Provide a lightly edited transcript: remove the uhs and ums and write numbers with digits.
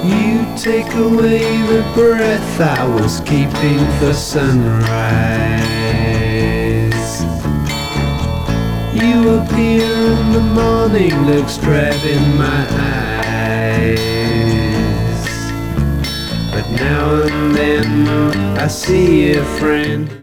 You take away the breath I was keeping for sunrise. You appear in the morning, looks drab in my eyes. But now and then I see a friend.